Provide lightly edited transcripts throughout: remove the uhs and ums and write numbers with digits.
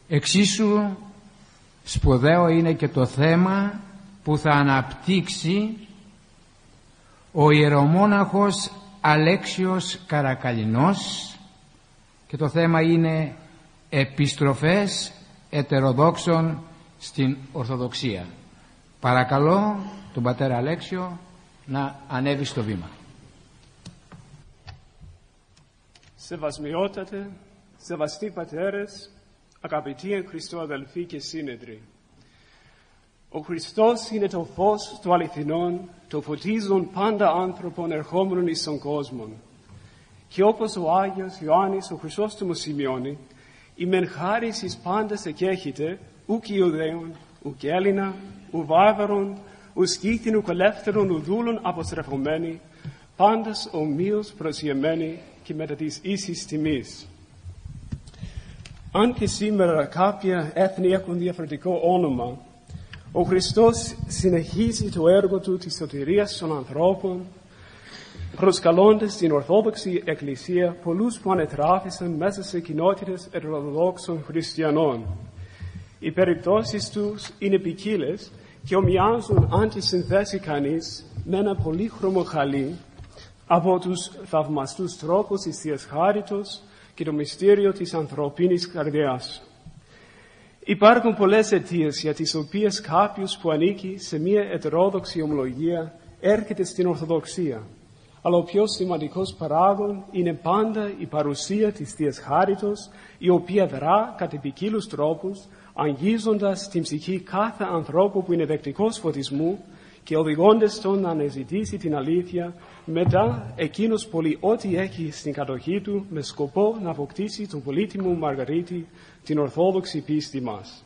Εξίσου σπουδαίο είναι και το θέμα που θα αναπτύξει ο ιερομόναχος Αλέξιος Καρακαλινός, και το θέμα είναι επιστροφές ετεροδόξων στην Ορθοδοξία. Παρακαλώ τον πατέρα Αλέξιο να ανέβει στο βήμα. Σεβασμιότατε, σεβαστοί πατέρες, αγαπητοί εν Χριστώ αδελφοί και σύνεδροι. Ο Χριστός είναι το φως του αληθινών, το φωτίζον πάντα άνθρωπον ερχόμενων εις τον κόσμο. Και όπως ο Άγιος Ιωάννης ο Χρυσόστομος σημειώνει, «Η μεν χάρις εις πάντας εκέχεται, ουκ Ιουδαίων, ουκ Έλληνα, ου βάρβαρον, ου σκήθιν, ουκ ελεύθερον, ου δούλων αποστρεφωμένοι, πάντας ομοίως προσιεμένοι και μετά της ίσης τιμής». Αν και σήμερα κάποια έθνη έχουν διαφορετικό όνομα, ο Χριστός συνεχίζει το έργο του της σωτηρίας των ανθρώπων, προσκαλώντας στην Ορθόδοξη Εκκλησία πολλούς που ανετράφησαν μέσα σε κοινότητες ετεροδόξων χριστιανών. Οι περιπτώσεις τους είναι ποικίλες και ομοιάζουν, αν τις συνθέσει κανείς, με ένα πολύχρωμο χαλί από τους θαυμαστούς τρόπους της Θείας Χάριτος και το μυστήριο της ανθρωπίνης καρδιάς. Υπάρχουν πολλές αιτίες για τις οποίες κάποιος που ανήκει σε μια ετερόδοξη ομολογία έρχεται στην Ορθοδοξία. Αλλά ο πιο σημαντικός παράγων είναι πάντα η παρουσία της Θείας Χάριτος, η οποία δρά κατά ποικίλους τρόπους, αγγίζοντας την ψυχή κάθε ανθρώπου που είναι δεκτικός φωτισμού και οδηγώντας τον να αναζητήσει την αλήθεια, μετά εκείνος πωλεί ό,τι έχει στην κατοχή του με σκοπό να αποκτήσει τον πολύτιμο Μαργαρίτη, την Ορθόδοξη πίστη μας.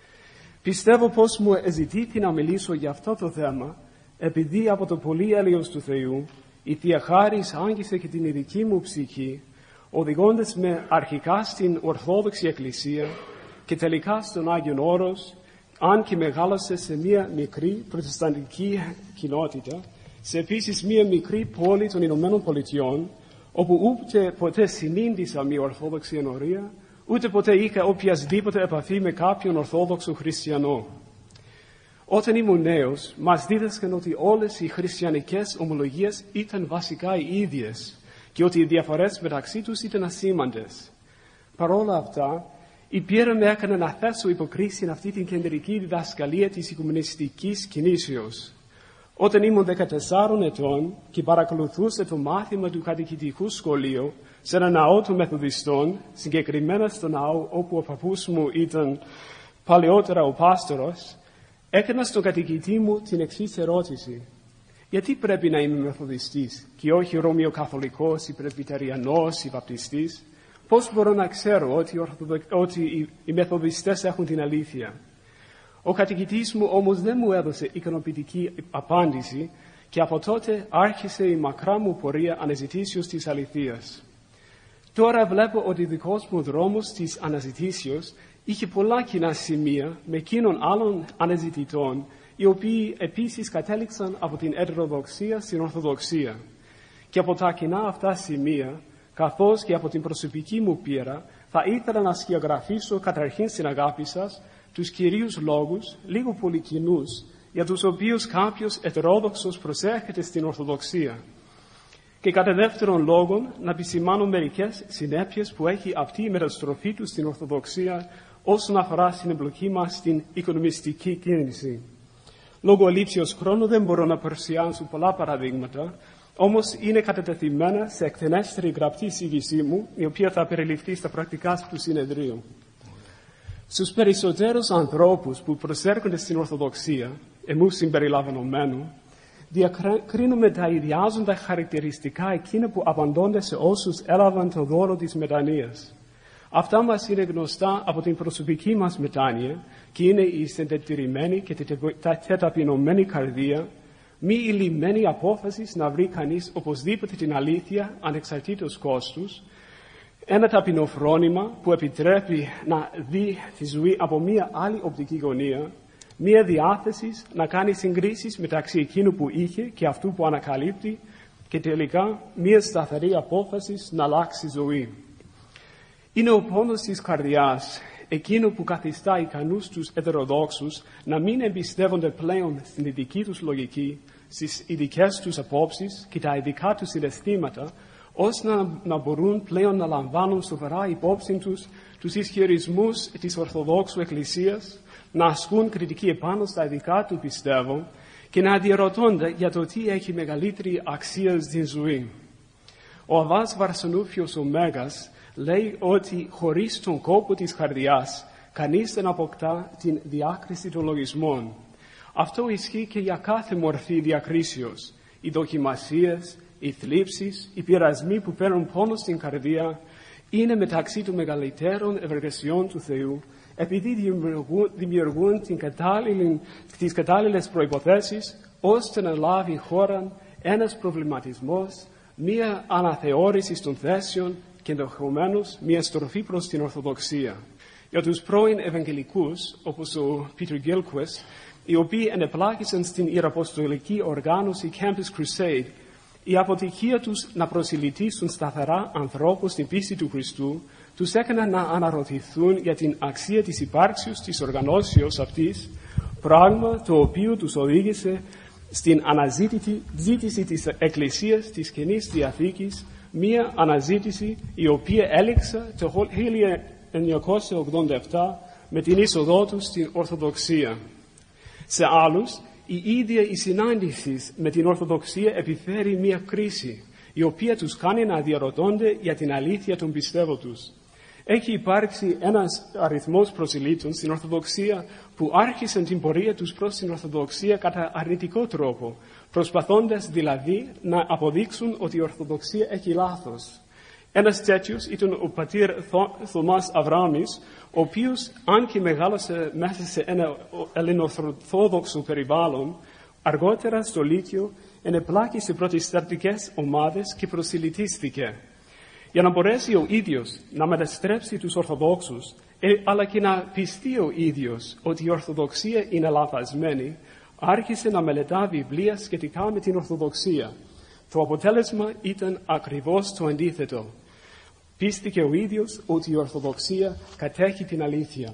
Πιστεύω πως μου ζητήθη να μιλήσω για αυτό το θέμα, επειδή από το πολύ έλεος του Θεού η Θεία Χάρις άγγισε και την ειδική μου ψυχή, οδηγώντας με αρχικά στην Ορθόδοξη Εκκλησία και τελικά στον Άγιον Όρος, αν και μεγάλωσε σε μια μικρή προτεσταντική κοινότητα, σε επίσης μια μικρή πόλη των Ηνωμένων Πολιτειών, όπου ούτε ποτέ συνήντησα μια Ορθόδοξη ενορία, ούτε ποτέ είχα οποιασδήποτε επαφή με κάποιον Ορθόδοξο χριστιανό. Όταν ήμουν νέος, μας δίδασκαν ότι όλες οι χριστιανικές ομολογίες ήταν βασικά οι ίδιες και ότι οι διαφορές μεταξύ τους ήταν ασήμαντες. Παρ' όλα αυτά, η πείρα με έκανε να θέσω υποκρίση αυτή την κεντρική διδασκαλία της οικουμενιστικής κινήσεως. Όταν ήμουν 14 ετών και παρακολουθούσα το μάθημα του κατοικητικού σχολείου σε ένα ναό των Μεθοδιστών, συγκεκριμένα στο ναό όπου ο παππούς μου ήταν παλαιότερα ο πάστορος, έκανα στον κατοικητή μου την εξής ερώτηση: γιατί πρέπει να είμαι Μεθοδιστής και όχι Ρωμαιοκαθολικός ή Πρεσβυτεριανός ή Βαπτιστής? Πώς μπορώ να ξέρω ότι οι Μεθοδιστές έχουν την αλήθεια? Ο κατοικητής μου όμως δεν μου έδωσε ικανοποιητική απάντηση και από τότε άρχισε η μακρά μου πορεία αναζητήσεως της αληθείας. Τώρα βλέπω ότι ο δικός μου δρόμος της αναζητήσεως είχε πολλά κοινά σημεία με εκείνων άλλων αναζητητών, οι οποίοι επίσης κατέληξαν από την ετεροδοξία στην Ορθοδοξία. Και από τα κοινά αυτά σημεία, καθώς και από την προσωπική μου πείρα, θα ήθελα να σκιαγραφίσω καταρχήν στην αγάπη σας τους κυρίους λόγους, λίγο πολύ κοινούς, για τους οποίους κάποιος ετερόδοξος προσέρχεται στην Ορθοδοξία. Και κατά δεύτερον λόγον, να επισημάνω μερικές συνέπειες που έχει αυτή η μεταστροφή του στην Ορθοδοξία όσον αφορά στην εμπλοκή μας στην οικονομιστική κίνηση. Λόγω ελλείψεως χρόνου δεν μπορώ να παρουσιάσω πολλά παραδείγματα, όμως είναι κατατεθειμένα σε εκτενέστερη γραπτή εισήγησή μου, η οποία θα περιληφθεί στα πρακτικά του συνεδρίου. Στους περισσότερους ανθρώπους που προσέρχονται στην Ορθοδοξία, εμούς συμπεριλαμβανομένου, διακρίνουμε τα ιδιάζοντα χαρακτηριστικά εκείνα που απαντώνται σε όσους έλαβαν το δώρο της μετανοίας. Αυτά μας είναι γνωστά από την προσωπική μας μετάνοια και είναι η συντετηρημένη και τεταπεινωμένη καρδία, μη ηλυμένη απόφαση να βρει κανείς οπωσδήποτε την αλήθεια ανεξαρτήτως κόστους, ένα ταπεινοφρόνημα που επιτρέπει να δει τη ζωή από μία άλλη οπτική γωνία, μία διάθεση να κάνει συγκρίσεις μεταξύ εκείνου που είχε και αυτού που ανακαλύπτει και τελικά μία σταθερή απόφαση να αλλάξει ζωή. Είναι ο πόνος της καρδιάς, εκείνο που καθιστά ικανούς τους ετεροδόξους να μην εμπιστεύονται πλέον στην ειδική τους λογική, στις ειδικές τους απόψεις και τα ειδικά τους συναισθήματα, ώστε να μπορούν πλέον να λαμβάνουν σοβαρά υπόψη τους ισχυρισμούς της Ορθοδόξου Εκκλησίας, να ασκούν κριτική επάνω στα ειδικά του πιστεύω και να διαρωτώνται για το τι έχει μεγαλύτερη αξία στην ζωή. Ο Αββάς Βαρσανούφιος ο Μέγας λέει ότι χωρίς τον κόπο της καρδιάς κανείς δεν αποκτά την διάκριση των λογισμών. Αυτό ισχύει και για κάθε μορφή διακρίσεως. Οι δοκιμασίες, οι θλίψεις, οι πειρασμοί που παίρνουν πόνο στην καρδία είναι μεταξύ των μεγαλύτερων ευεργεσιών του Θεού, επειδή δημιουργούν τις κατάλληλες προϋποθέσεις ώστε να λάβει χώρα ένας προβληματισμός, μία αναθεώρηση των θέσεων και ενδεχομένως μία στροφή προς την Ορθοδοξία. Για τους πρώην Ευαγγελικούς, όπως ο Πίτερ Γκίλκουιστ, οι οποίοι ενεπλάκησαν στην ιεραποστολική οργάνωση Campus Crusade, η αποτυχία τους να προσιλητήσουν σταθερά ανθρώπους στην πίστη του Χριστού τους έκαναν να αναρωτηθούν για την αξία της υπάρξεως της οργανώσεως αυτής, πράγμα το οποίο τους οδήγησε στην αναζήτηση της Εκκλησίας της Καινής Διαθήκης, μία αναζήτηση η οποία έληξε το 1987 με την είσοδό τους στην Ορθοδοξία. Σε άλλους, η ίδια η συνάντηση με την Ορθοδοξία επιφέρει μία κρίση, η οποία τους κάνει να διαρωτώνται για την αλήθεια των πιστεύων τους. Έχει υπάρξει ένας αριθμός προσιλήτων στην Ορθοδοξία που άρχισαν την πορεία τους προς την Ορθοδοξία κατά αρνητικό τρόπο, προσπαθώντας δηλαδή να αποδείξουν ότι η Ορθοδοξία έχει λάθος. Ένας τέτοιος ήταν ο πατήρ Θωμάς Αβράμης, ο οποίος, αν και μεγάλωσε μέσα σε ένα ελληνοορθόδοξο περιβάλλον, αργότερα στο Λύκειο ενεπλάκη σε προτεσταντικές ομάδες και προσιλητίστηκε. Για να μπορέσει ο ίδιος να μεταστρέψει τους Ορθοδόξους, αλλά και να πιστεί ο ίδιος ότι η Ορθοδοξία είναι λαθασμένη, άρχισε να μελετά βιβλία σχετικά με την Ορθοδοξία. Το αποτέλεσμα ήταν ακριβώς το αντίθετο. Πίστηκε ο ίδιος ότι η Ορθοδοξία κατέχει την αλήθεια.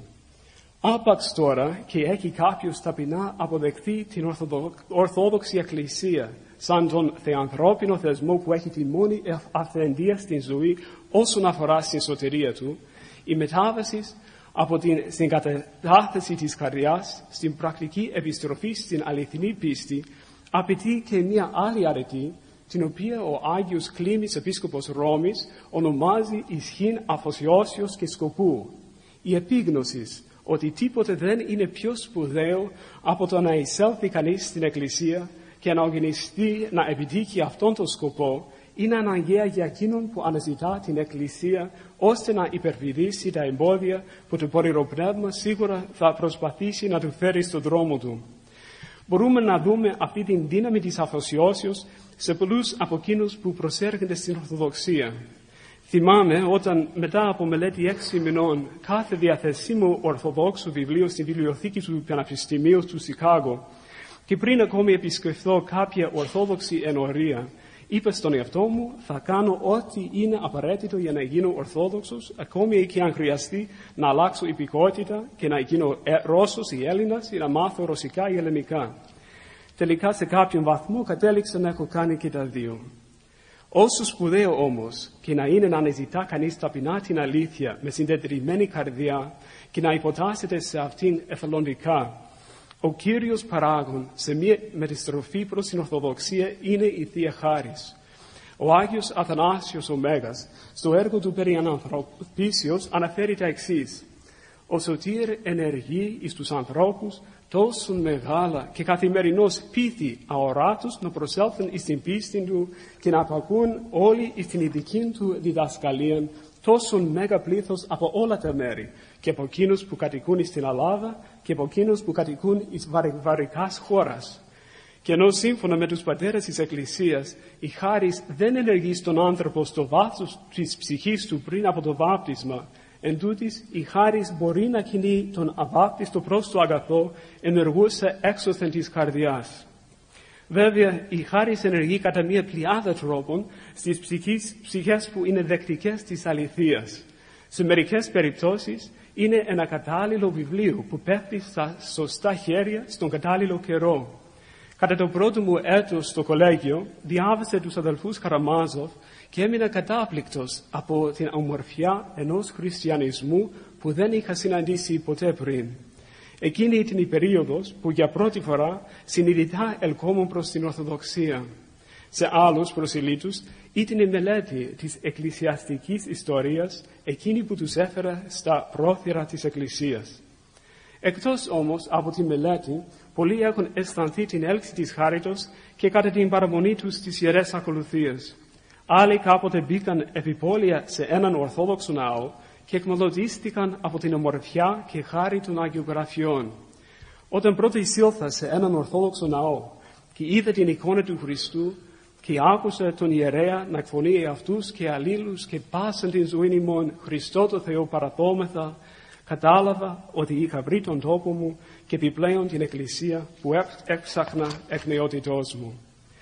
Άπαξ τώρα και έχει κάποιος ταπεινά αποδεχτεί την Ορθόδοξη Εκκλησία σαν τον θεανθρώπινο θεσμό που έχει τη μόνη αυθεντία στην ζωή όσον αφορά στην σωτηρία του, η μετάβαση από την συγκατάθεση της καρδιάς στην πρακτική επιστροφή στην αληθινή πίστη απαιτεί και μια άλλη αρετή, την οποία ο Άγιος Κλήμης Επίσκοπος Ρώμης ονομάζει ισχύν αφοσιώσεως και σκοπού. Η επίγνωση ότι τίποτε δεν είναι πιο σπουδαίο από το να εισέλθει κανείς στην Εκκλησία και να οργανιστεί να επιτύχει αυτόν τον σκοπό είναι αναγκαία για εκείνον που αναζητά την Εκκλησία ώστε να υπερπηδήσει τα εμπόδια που το πορειροπνεύμα σίγουρα θα προσπαθήσει να του φέρει στον δρόμο του. Μπορούμε να δούμε αυτή την δύναμη της αφοσιώσεως σε πολλούς από εκείνους που προσέρχονται στην Ορθοδοξία. Θυμάμαι όταν μετά από μελέτη 6 μηνών κάθε διαθεσίμο Ορθοδόξο βιβλίο στην βιβλιοθήκη του Πανεπιστημίου του Σικάγο και πριν ακόμη επισκεφθώ κάποια Ορθόδοξη ενορία, είπα στον εαυτό μου θα κάνω ό,τι είναι απαραίτητο για να γίνω Ορθόδοξος, ακόμη και αν χρειαστεί να αλλάξω υπηκότητα και να γίνω Ρώσος ή Έλληνας ή να μάθω ρωσικά ή ελληνικά. Τελικά σε κάποιον βαθμό κατέληξα να έχω κάνει και τα δύο. Όσο σπουδαίο όμως και να είναι να αναζητά κανείς ταπεινά την αλήθεια με συντετριμμένη καρδιά και να υποτάσσεται σε αυτήν εθελοντικά, ο κύριος παράγων σε μια μεταστροφή προς την Ορθοδοξία είναι η Θεία Χάρις. Ο Άγιος Αθανάσιος ο Μέγας στο έργο του περί ανθρωπίσεως αναφέρει τα εξής. Ο σωτήρ ενεργεί εις τους ανθρώπους τόσο μεγάλα και καθημερινώς πείθει αοράτους να προσέλθουν εις την πίστη του και να απακούν όλοι εις την ειδική του διδασκαλία τόσο μέγα πλήθος από όλα τα μέρη και από εκείνους που κατοικούν στην Ελλάδα και από εκείνους που κατοικούν εις βαρικάς χώρας. Και ενώ σύμφωνα με τους πατέρες της Εκκλησίας η χάρις δεν ενεργεί στον άνθρωπο στο βάθος της ψυχής του πριν από το βάπτισμα, εν τούτοις η χάρις μπορεί να κινεί τον αβάπτιστο προς το αγαθό ενεργούσε έξωθεν της καρδιάς. Βέβαια, η χάρις ενεργεί κατά μία πλειάδα τρόπων στις ψυχές που είναι δεκτικές της αληθείας. Σε μερικές περιπτώσεις, είναι ένα κατάλληλο βιβλίο που πέφτει στα σωστά χέρια στον κατάλληλο καιρό. Κατά το πρώτο μου έτος στο κολέγιο, διάβασα τους αδελφούς Καραμάζοφ και έμεινα κατάπληκτος από την ομορφιά ενός χριστιανισμού που δεν είχα συναντήσει ποτέ πριν. Εκείνη ήταν η περίοδος που για πρώτη φορά συνειδητά ελκόμουν προς την Ορθοδοξία. Σε άλλους προσιλήτους ήταν η μελέτη της εκκλησιαστικής ιστορίας εκείνη που τους έφερε στα πρόθυρα της Εκκλησίας. Εκτός όμως από τη μελέτη, πολλοί έχουν αισθανθεί την έλξη της χάριτος και κατά την παραμονή τους στις ιερές ακολουθίες. Άλλοι κάποτε μπήκαν επιπόλαια σε έναν Ορθόδοξο ναό και εκμελωτίστηκαν από την ομορφιά και χάρη των Αγιογραφιών. Όταν πρώτα εισήλθα σε έναν Ορθόδοξο ναό και είδα την εικόνα του Χριστού και άκουσα τον ιερέα να εκφωνεί αυτούς και αλλήλους και πάσαν την ζωή ημών Χριστό το Θεό παραδόμεθα, κατάλαβα ότι είχα βρει τον τόπο μου και επιπλέον την Εκκλησία που έψαχνα εκ νεότητός μου.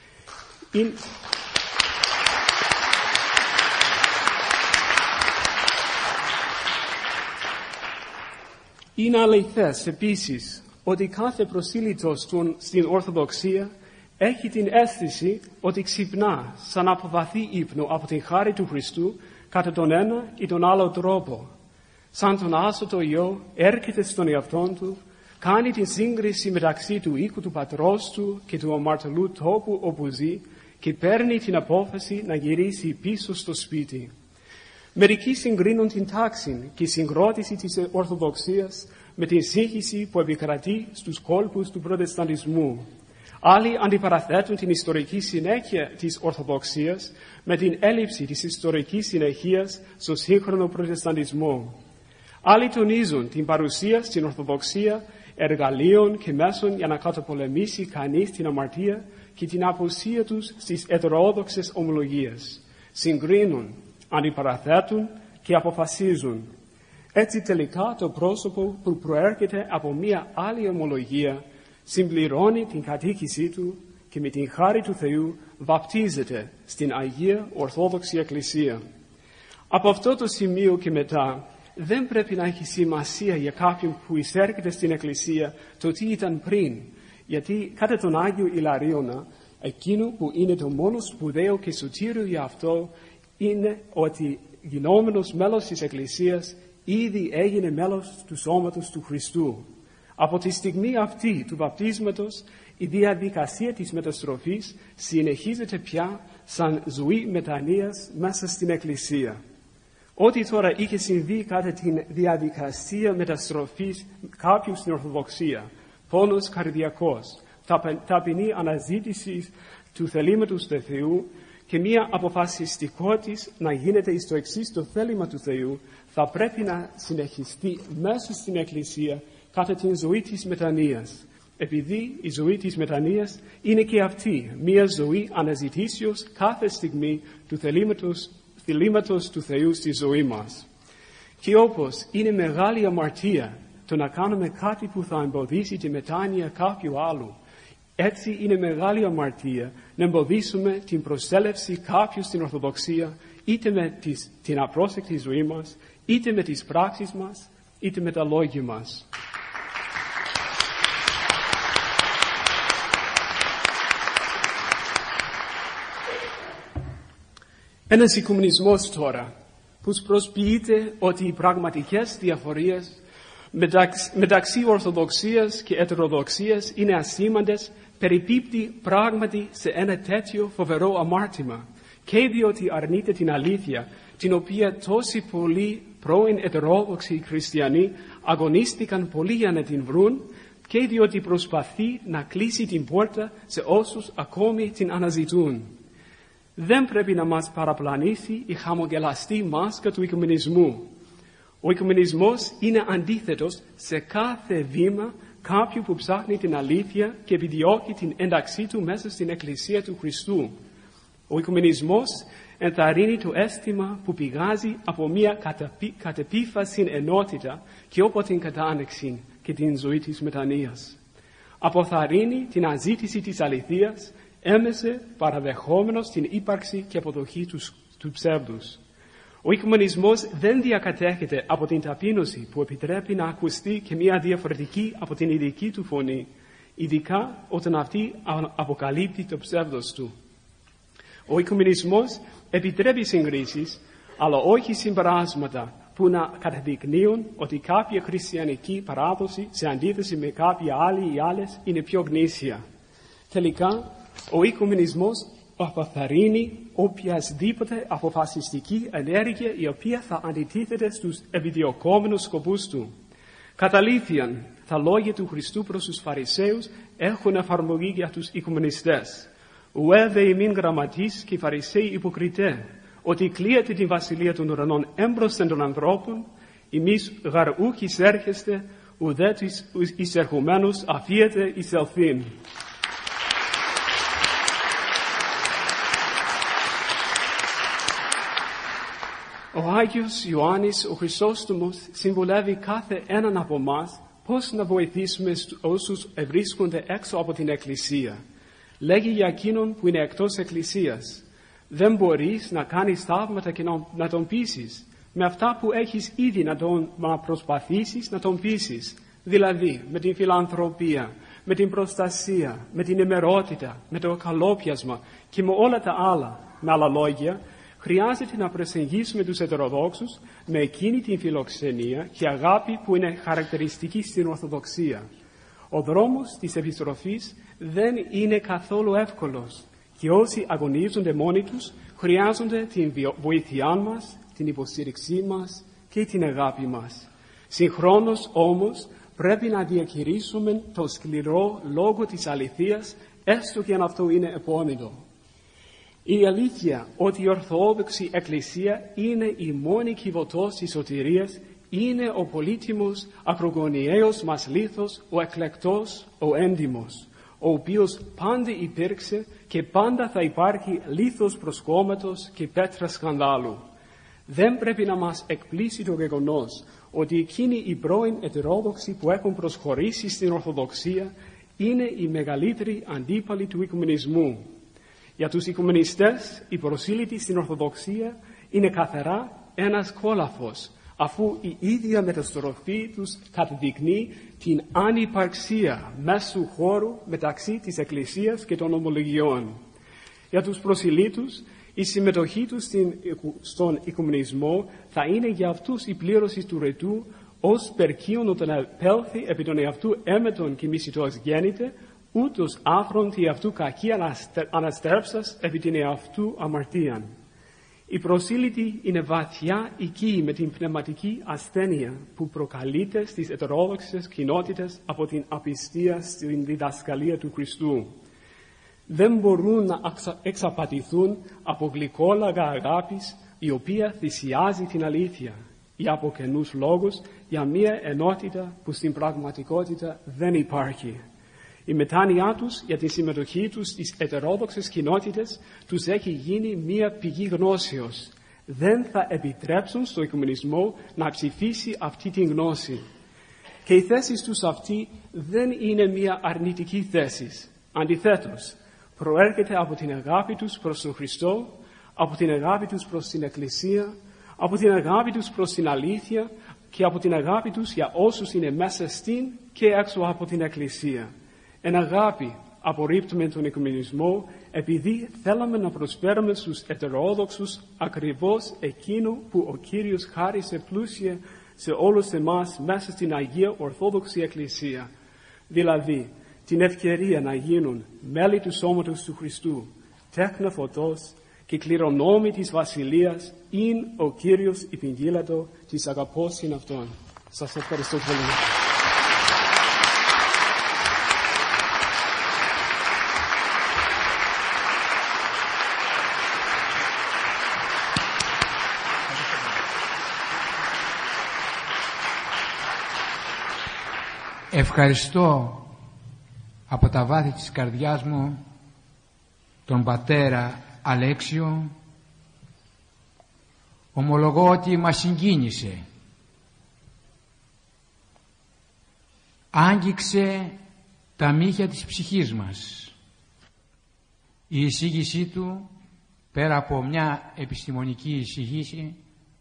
Είναι αληθές επίσης ότι κάθε προσήλυτος στην Ορθοδοξία έχει την αίσθηση ότι ξυπνά σαν από βαθύ ύπνο από την χάρη του Χριστού κατά τον ένα ή τον άλλο τρόπο. Σαν τον άσωτο Υιό έρχεται στον εαυτόν του, κάνει την σύγκριση μεταξύ του οίκου του πατρός του και του αμαρτωλού τόπου όπου ζει και παίρνει την απόφαση να γυρίσει πίσω στο σπίτι. Μερικοί συγκρίνουν την τάξη και συγκρότηση της Ορθοδοξίας με την σύγχυση που επικρατεί στους κόλπους του Προτεσταντισμού. Άλλοι αντιπαραθέτουν την ιστορική συνέχεια της Ορθοδοξίας με την έλλειψη της ιστορικής συνεχείας στο σύγχρονο Προτεσταντισμό. Άλλοι τονίζουν την παρουσία στην Ορθοδοξία εργαλείων και μέσων για να καταπολεμήσει κανείς την αμαρτία και την απουσία τους στις ετερόδοξες ομολογίες. Συγκρίνουν, αντιπαραθέτουν και αποφασίζουν. Έτσι τελικά το πρόσωπο που προέρχεται από μία άλλη ομολογία συμπληρώνει την κατοίκησή του και με την χάρη του Θεού βαπτίζεται στην Αγία Ορθόδοξη Εκκλησία. Από αυτό το σημείο και μετά δεν πρέπει να έχει σημασία για κάποιον που εισέρχεται στην Εκκλησία το τι ήταν πριν, γιατί κατά τον Άγιο Ιλαρίωνα εκείνο που είναι το μόνο σπουδαίο και σωτήριο για αυτό είναι ότι γινόμενος μέλος της Εκκλησίας ήδη έγινε μέλος του σώματος του Χριστού. Από τη στιγμή αυτή του βαπτίσματος η διαδικασία της μεταστροφής συνεχίζεται πια σαν ζωή μετανοίας μέσα στην Εκκλησία. Ό,τι τώρα είχε συμβεί κατά τη διαδικασία μεταστροφής κάποιου στην Ορθοδοξία, πόνος καρδιακός, ταπεινή αναζήτηση του θελήματος του Θεού και μία αποφασιστικότητα να γίνεται εις το εξής το θέλημα του Θεού, θα πρέπει να συνεχιστεί μέσα στην Εκκλησία κατά την ζωή της μετανοίας. Επειδή η ζωή της μετανοίας είναι και αυτή μία ζωή αναζητήσεως κάθε στιγμή του θελήματος του Θεού στη ζωή μας. Και όπως είναι μεγάλη αμαρτία το να κάνουμε κάτι που θα εμποδίσει τη μετάνοια κάποιου άλλου, έτσι είναι μεγάλη αμαρτία να εμποδίσουμε την προσέλευση κάποιου στην Ορθοδοξία είτε με την απρόσεκτη ζωή μας, είτε με τις πράξεις μας, είτε με τα λόγια μας. Ένας οικουμενισμός τώρα, που προσποιείται ότι οι πραγματικές διαφορίες μεταξύ Ορθοδοξίας και Ετεροδοξίας είναι ασήμαντες, περιπίπτει πράγματι σε ένα τέτοιο φοβερό αμάρτημα, και διότι αρνείται την αλήθεια, την οποία τόσοι πολλοί πρώην ετερόδοξοι χριστιανοί αγωνίστηκαν πολύ για να την βρουν, και διότι προσπαθεί να κλείσει την πόρτα σε όσους ακόμη την αναζητούν. Δεν πρέπει να μας παραπλανήσει η χαμογελαστή μάσκα του οικουμενισμού. Ο οικουμενισμός είναι αντίθετος σε κάθε βήμα κάποιου που ψάχνει την αλήθεια και επιδιώκει την ένταξή του μέσα στην Εκκλησία του Χριστού. Ο οικουμενισμός ενθαρρύνει το αίσθημα που πηγάζει από μια κατεπίφαση ενότητα και από την κατάνοιξη και την ζωή της μετανοίας. Αποθαρρύνει την αναζήτηση της αληθείας, έμεσε παραδεχόμενος την ύπαρξη και αποδοχή του ψεύδους. Ο οικουμενισμός δεν διακατέχεται από την ταπείνωση που επιτρέπει να ακουστεί και μια διαφορετική από την ειδική του φωνή, ειδικά όταν αυτή αποκαλύπτει το ψεύδος του. Ο οικουμενισμός επιτρέπει συγκρίσεις, αλλά όχι συμπεράσματα που να καταδεικνύουν ότι κάποια χριστιανική παράδοση σε αντίθεση με κάποια άλλη ή άλλες είναι πιο γνήσια. Τελικά, ο οικουμενισμός αποθαρρύνει οποιασδήποτε αποφασιστική ενέργεια η οποία θα αντιτίθεται στους επιδιωκόμενους σκοπούς του. Κατά αλήθειαν, τα λόγια του Χριστού προς τους Φαρισαίους έχουν εφαρμογή για τους οικουμενιστές. Ουε δε ημίν γραμματείς και Φαρισαίοι υποκριτέ, ότι κλείεται την βασιλεία των ουρανών έμπροσθεν των ανθρώπων, εμείς γαρούχ εισέρχεστε, ουδέ τους εισερχομένους αφίετε εισελθήν. Ο Άγιος Ιωάννης ο Χρυσόστομος συμβουλεύει κάθε έναν από εμάς πώς να βοηθήσουμε όσους βρίσκονται έξω από την Εκκλησία. Λέγει για εκείνον που είναι εκτός Εκκλησίας: δεν μπορείς να κάνεις θαύματα και να τον πείσεις. Με αυτά που έχεις ήδη να προσπαθήσεις να τον πείσεις. Δηλαδή με την φιλανθρωπία, με την προστασία, με την ημερότητα, με το καλόπιασμα και με όλα τα άλλα. Με άλλα λόγια, χρειάζεται να προσεγγίσουμε τους ετεροδόξους με εκείνη την φιλοξενία και αγάπη που είναι χαρακτηριστική στην Ορθοδοξία. Ο δρόμος της επιστροφής δεν είναι καθόλου εύκολος και όσοι αγωνίζονται μόνοι τους χρειάζονται την βοήθειά μας, την υποστήριξή μας και την αγάπη μας. Συγχρόνως όμως πρέπει να διαχειρίσουμε το σκληρό λόγο της αληθείας, έστω και αν αυτό είναι επώνυμο. Η αλήθεια ότι η Ορθόδοξη Εκκλησία είναι η μόνη κυβωτός της σωτηρίας είναι ο πολύτιμος ακρογωνιαίος μας λίθος, ο εκλεκτός, ο έντιμος, ο οποίος πάντα υπήρξε και πάντα θα υπάρχει λίθος προσκόμματος και πέτρα σκανδάλου. Δεν πρέπει να μας εκπλήσει το γεγονός ότι εκείνοι οι πρώην ετερόδοξοι που έχουν προσχωρήσει στην Ορθοδοξία είναι οι μεγαλύτεροι αντίπαλοι του οικουμενισμού. Για τους οικουμενιστές, η προσήλυτη στην Ορθοδοξία είναι καθαρά ένας κόλαφος, αφού η ίδια μεταστροφή τους καταδεικνύει την ανυπαρξία μέσου χώρου μεταξύ της Εκκλησίας και των ομολογιών. Για τους προσηλύτους, η συμμετοχή τους στον οικουμενισμό θα είναι για αυτούς η πλήρωση του ρετού ως περκείον όταν επέλθει επί τον εαυτού έμετον και μισητός γέννηται, ούτως άφρον τη αυτού κακή αναστρέψας επί την εαυτού αμαρτίαν. Η προσήλυτη είναι βαθιά οικοί με την πνευματική ασθένεια που προκαλείται στις ετερόδοξες κοινότητες από την απιστία στην διδασκαλία του Χριστού. Δεν μπορούν να εξαπατηθούν από γλυκόλαγα αγάπης η οποία θυσιάζει την αλήθεια ή από καινούς λόγους για μια ενότητα που στην πραγματικότητα δεν υπάρχει. Η μετάνοιά τους για τη συμμετοχή τους στις ετερόδοξες κοινότητες τους έχει γίνει μια πηγή γνώσεως. Δεν θα επιτρέψουν στο οικουμενισμό να ψηφίσει αυτή την γνώση. Και η θέση τους αυτή δεν είναι μια αρνητική θέση. Αντιθέτως, προέρχεται από την αγάπη τους προς τον Χριστό, από την αγάπη τους προς την Εκκλησία, από την αγάπη τους προς την αλήθεια και από την αγάπη τους για όσους είναι μέσα στην και έξω από την Εκκλησία. Εν αγάπη απορρίπτουμε τον οικουμενισμό επειδή θέλαμε να προσφέρουμε στους ετερόδοξους ακριβώς εκείνο που ο Κύριος χάρισε πλούσια σε όλους εμάς μέσα στην Αγία Ορθόδοξη Εκκλησία. Δηλαδή, την ευκαιρία να γίνουν μέλη του σώματος του Χριστού, τέκνα φωτός και κληρονόμοι της Βασιλείας, ειν ο Κύριος υπηγγείλατο της αγαπώς συν Αυτόν. Σας ευχαριστώ πολύ. Ευχαριστώ από τα βάθη της καρδιάς μου τον πατέρα Αλέξιο. Ομολογώ ότι μας συγκίνησε. Άγγιξε τα μύχια της ψυχής μας. Η εισήγησή του, πέρα από μια επιστημονική εισήγηση,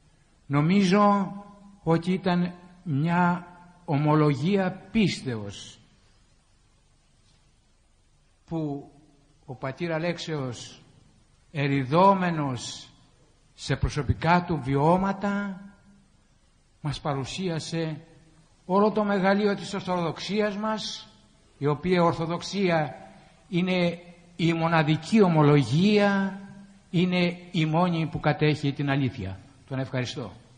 Νομίζω ότι ήταν μια ομολογία πίστεως που ο πατήρ Αλέξεος, εριδόμενος σε προσωπικά του βιώματα, μας παρουσίασε όλο το μεγαλείο της Ορθοδοξίας μας, η οποία Ορθοδοξία είναι η μοναδική ομολογία, είναι η μόνη που κατέχει την αλήθεια. Τον ευχαριστώ.